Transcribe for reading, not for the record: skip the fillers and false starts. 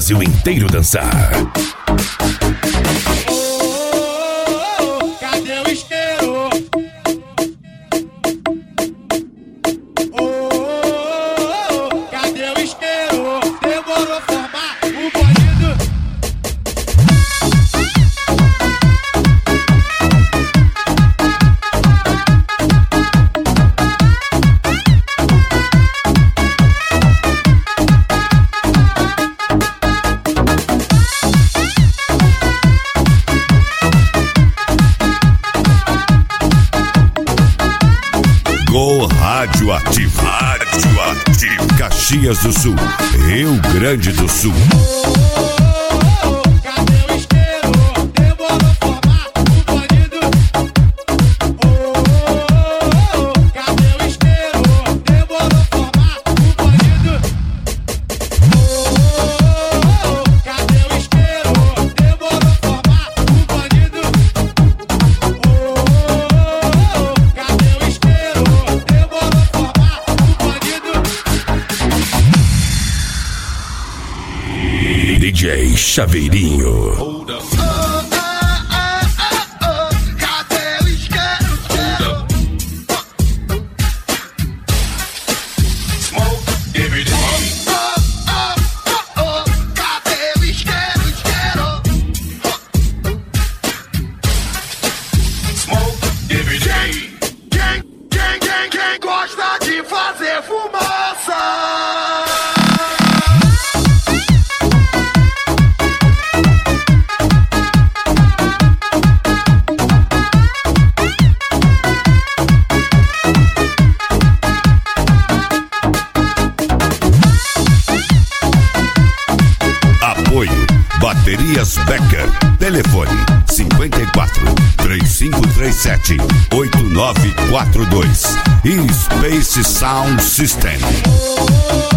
Brasil inteiro dançar. Cadê o isqueiro? Cadê o isqueiro? Demorou formar o bandido. Go Radioativo. Radioativo. Caxias do Sul, Rio Grande do Sul. Cadê o isqueiro? Demorou formar o bandido. Cadê o isqueiro? Demorou formar o bandido. Cadê o isqueiro? Demorou formar o bandido. Cadê o isqueiro? Demorou formar o bandido. DJ Chaveirinho. Cadê o isqueiro? Smoke every day. Cadê o isqueiro? Smoke every day. Quem gosta de fazer fumaça? Apoio Baterias Becker. Telefone 54 3537 8942 e Space Sound System.